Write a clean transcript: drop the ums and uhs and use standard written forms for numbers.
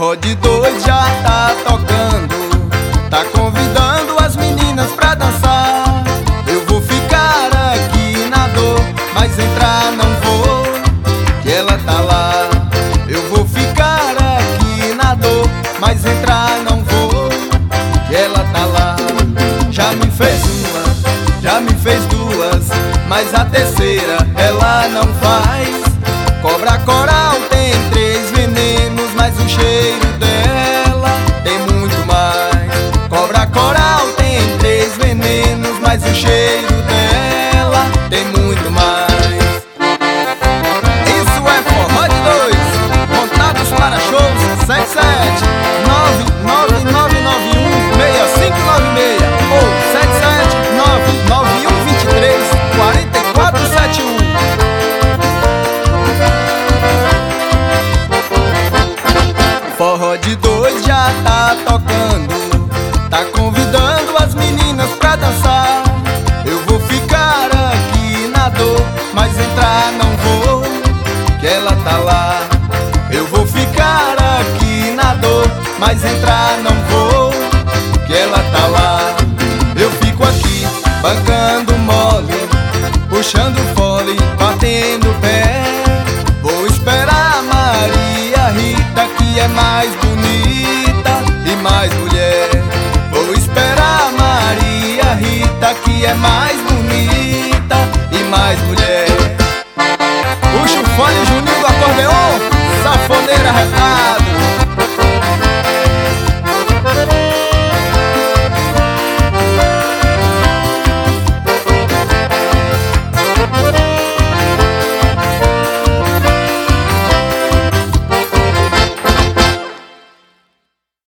Forró de dois já tá tocando, tá convidando as meninas pra dançar. Eu vou ficar aqui na dor, mas entrar não vou, que ela tá lá. Eu vou ficar aqui na dor, mas entrar não vou, que ela tá lá. Já me fez uma, já me fez duas, mas a terceira ela não faz. Cobra coral tem 3 venenos, mas o cheiro dela tem muito mais. Cobra coral tem 3 venenos, mas o cheiro dela tem muito mais. Isso é Forró de dois, contatos para shows 77 99991 6596 ou 77 99123 4471. Forró de dois já tá tocando, tá convidando as meninas pra dançar. Eu vou ficar aqui na dor, mas entrar não vou, que ela tá lá. Eu vou ficar aqui na dor, mas entrar não vou, que ela tá lá. Eu fico aqui, bancando mole, puxando fole, batendo pé. Vou esperar a Maria Rita, que é mais bonita e mais mulher. Vou esperar a Maria Rita, que é mais bonita e mais mulher.